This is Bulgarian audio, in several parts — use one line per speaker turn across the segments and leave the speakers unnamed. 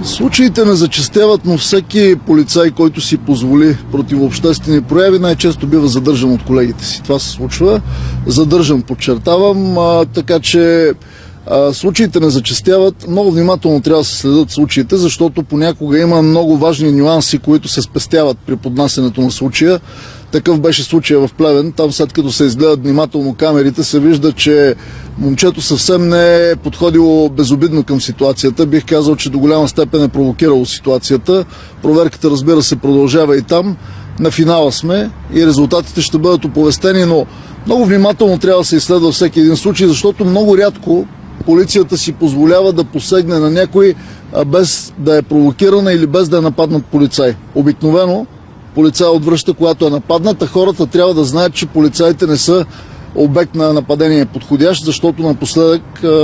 Случаите не зачестяват, но всеки полицай, който си позволи противообществени прояви, най-често бива задържан от колегите си. Това се случва. Задържан, подчертавам, така че случаите не зачестяват. Много внимателно трябва да се следят случаите, защото понякога има много важни нюанси, които се спестяват при поднасянето на случая. Такъв беше случая в Плевен. Там, след като се изгледат внимателно камерите, се вижда, че момчето съвсем не е подходило безобидно към ситуацията. Бих казал, че до голяма степен е провокирало ситуацията. Проверката, разбира се, продължава и там. На финала сме и резултатите ще бъдат оповестени, но много внимателно трябва да се изследва всеки един случай, защото много рядко полицията си позволява да посегне на някой без да е провокирана или без да е нападнат полицай. Обикновено полицай отвръща, когато е нападнат, а хората трябва да знаят, че полицаите не са обект на нападение подходящ, защото напоследък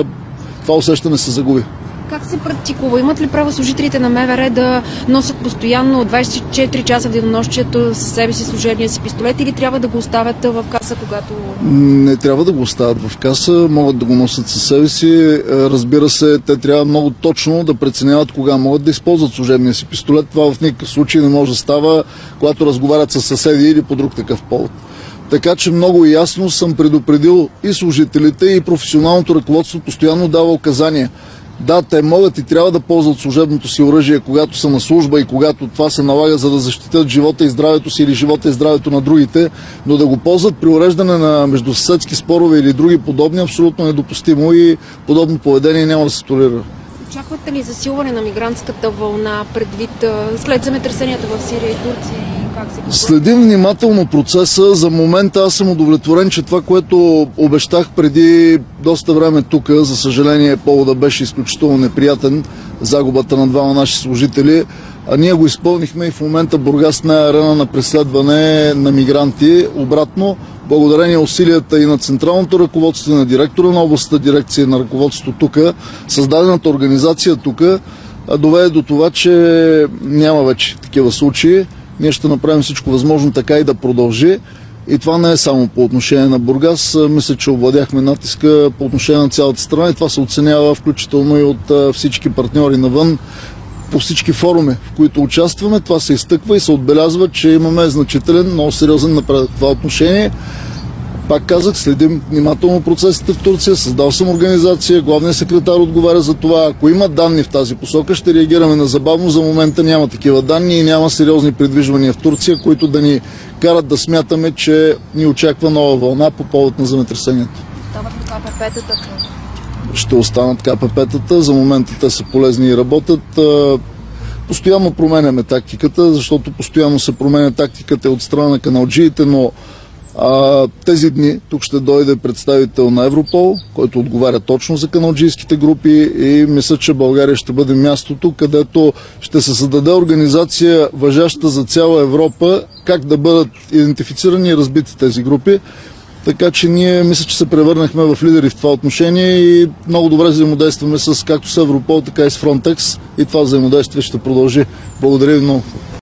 това усещане се загуби.
Как се практикува? Имат ли право служителите на МВР да носят постоянно 24 часа в денонощието със себе си служебния си пистолет или трябва да го оставят в каса, когато...
Не трябва да го оставят в каса, могат да го носят със себе си. Разбира се, те трябва много точно да преценяват кога могат да използват служебния си пистолет. Това в никакъв случай не може да става, когато разговарят с съседи или по друг такъв повод. Така че много ясно съм предупредил и служителите, и професионалното ръководство постоянно дава указания. Да, те могат и трябва да ползват служебното си оръжие, когато са на служба и когато това се налага, за да защитят живота и здравето си или живота и здравето на другите, но да го ползват при уреждане на междусъседски спорове или други подобни, абсолютно недопустимо и подобно поведение няма да се толерира.
Очаквате ли засилване на мигрантската вълна предвид след земетресенията в Сирия и Турция?
Следим внимателно процеса. За момента аз съм удовлетворен, че това, което обещах преди доста време тук, за съжаление повода беше изключително неприятен, загубата на двама наши служители, а ние го изпълнихме и в момента Бургас не е арена на преследване на мигранти. Обратно, благодарение усилията и на централното ръководство, и на директора на областната дирекция, на ръководството тук, създадената организация тук доведе до това, че няма вече такива случаи. Ние ще направим всичко възможно така и да продължи. И това не е само по отношение на Бургас. Мисля, че овладяхме натиска по отношение на цялата страна и това се оценява включително и от всички партньори навън. По всички форуми, в които участваме, това се изтъква и се отбелязва, че имаме значителен, много сериозен напредък в това отношение. Пак казах, следим внимателно процесите в Турция, създал съм организация, главният секретар отговаря за това. Ако има данни в тази посока, ще реагираме незабавно. За момента няма такива данни и няма сериозни придвижвания в Турция, които да ни карат да смятаме, че ни очаква нова вълна по повод на земетресението.
Остават ли КПП-тата?
Ще останат КПП-тата, за момента те са полезни и работят. Постоянно променяме тактиката, защото постоянно се променя тактиката от страна на каналджиите, но тези дни тук ще дойде представител на Европол, който отговаря точно за каналджийските групи и мисля, че България ще бъде мястото, където ще се създаде организация, важаща за цяла Европа, как да бъдат идентифицирани и разбити тези групи. Така че ние мисля, че се превърнахме в лидери в това отношение и много добре взаимодействаме както с Европол, така и с Frontex и това взаимодействие ще продължи. Благодаря ви много.